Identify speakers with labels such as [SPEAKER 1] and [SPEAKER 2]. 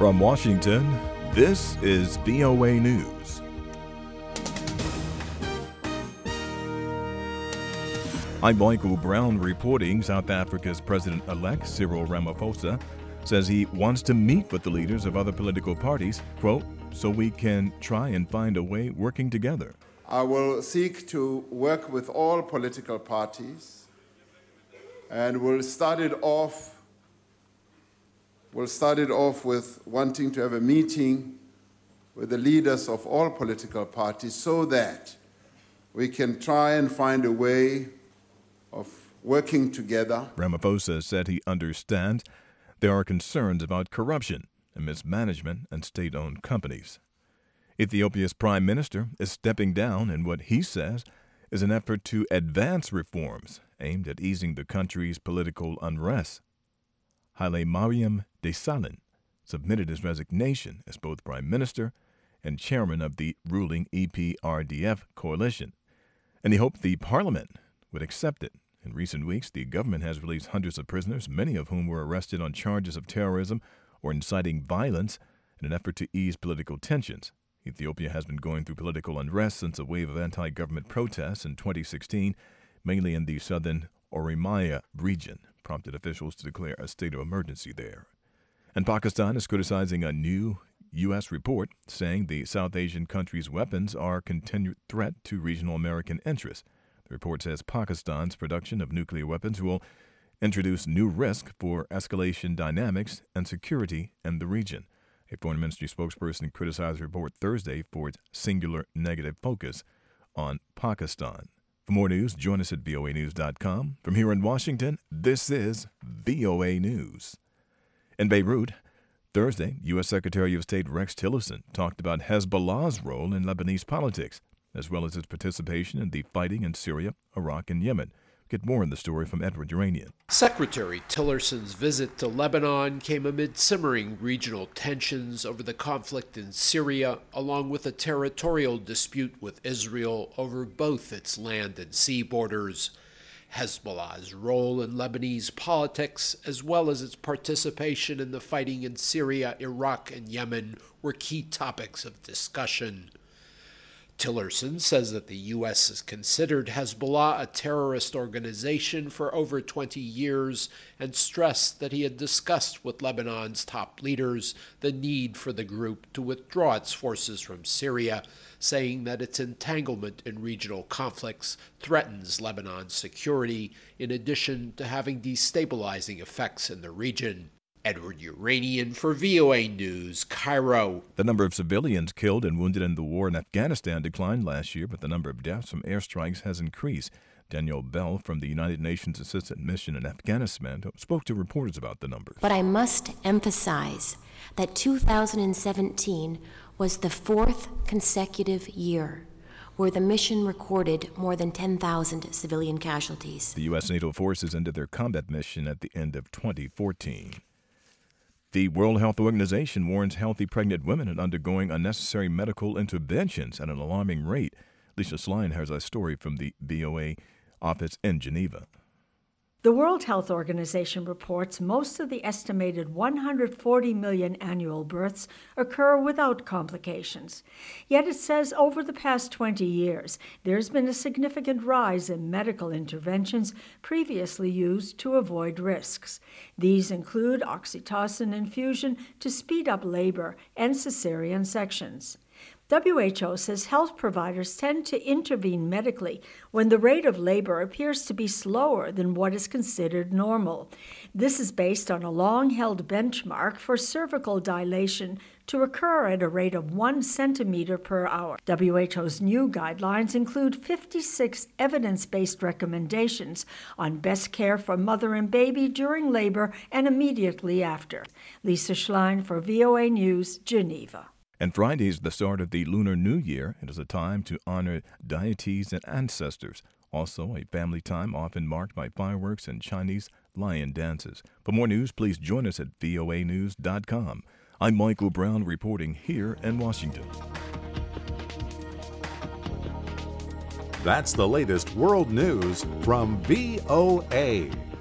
[SPEAKER 1] From Washington, this is VOA News. I'm Michael Brown reporting. South Africa's President-elect Cyril Ramaphosa says he wants to meet with the leaders of other political parties, quote, so we can try and find a way working together.
[SPEAKER 2] I will seek to work with all political parties, and we'll start it off with wanting to have a meeting with the leaders of all political parties so that we can try and find a way of working together.
[SPEAKER 1] Ramaphosa said he understands there are concerns about corruption and mismanagement in state-owned companies. Ethiopia's prime minister is stepping down in what he says is an effort to advance reforms aimed at easing the country's political unrest. Haile Mariam Desalegn submitted his resignation as both prime minister and chairman of the ruling EPRDF coalition, and he hoped the parliament would accept it. In recent weeks, the government has released hundreds of prisoners, many of whom were arrested on charges of terrorism or inciting violence in an effort to ease political tensions. Ethiopia has been going through political unrest since a wave of anti-government protests in 2016, mainly in the southern Oromia region, prompted officials to declare a state of emergency there. And Pakistan is criticizing a new U.S. report saying the South Asian country's weapons are a continued threat to regional American interests. The report says Pakistan's production of nuclear weapons will introduce new risk for escalation dynamics and security in the region. A foreign ministry spokesperson criticized the report Thursday for its singular negative focus on Pakistan. For more news, join us at voanews.com. From here in Washington, this is VOA News. In Beirut, Thursday, U.S. Secretary of State Rex Tillerson talked about Hezbollah's role in Lebanese politics, as well as its participation in the fighting in Syria, Iraq, and Yemen. Get more in the story from Edward Uranian.
[SPEAKER 3] Secretary Tillerson's visit to Lebanon came amid simmering regional tensions over the conflict in Syria, along with a territorial dispute with Israel over both its land and sea borders. Hezbollah's role in Lebanese politics, as well as its participation in the fighting in Syria, Iraq, and Yemen, were key topics of discussion. Tillerson says that the U.S. has considered Hezbollah a terrorist organization for over 20 years and stressed that he had discussed with Lebanon's top leaders the need for the group to withdraw its forces from Syria, saying that its entanglement in regional conflicts threatens Lebanon's security, in addition to having destabilizing effects in the region. Edward Uranian for VOA News, Cairo.
[SPEAKER 1] The number of civilians killed and wounded in the war in Afghanistan declined last year, but the number of deaths from airstrikes has increased. Danielle Bell from the United Nations Assistant Mission in Afghanistan spoke to reporters about the numbers.
[SPEAKER 4] But I must emphasize that 2017 was the fourth consecutive year where the mission recorded more than 10,000 civilian casualties.
[SPEAKER 1] The U.S. NATO forces ended their combat mission at the end of 2014. The World Health Organization warns healthy pregnant women are undergoing unnecessary medical interventions at an alarming rate. Lisa Schlein has a story from the VOA office in Geneva.
[SPEAKER 5] The World Health Organization reports most of the estimated 140 million annual births occur without complications. Yet it says over the past 20 years, there's been a significant rise in medical interventions previously used to avoid risks. These include oxytocin infusion to speed up labor and cesarean sections. WHO says health providers tend to intervene medically when the rate of labor appears to be slower than what is considered normal. This is based on a long-held benchmark for cervical dilation to occur at a rate of 1 centimeter per hour. WHO's new guidelines include 56 evidence-based recommendations on best care for mother and baby during labor and immediately after. Lisa Schlein for VOA News, Geneva.
[SPEAKER 1] And Friday is the start of the Lunar New Year. It is a time to honor deities and ancestors. Also, a family time often marked by fireworks and Chinese lion dances. For more news, please join us at voanews.com. I'm Michael Brown reporting here in Washington.
[SPEAKER 6] That's the latest world news from VOA.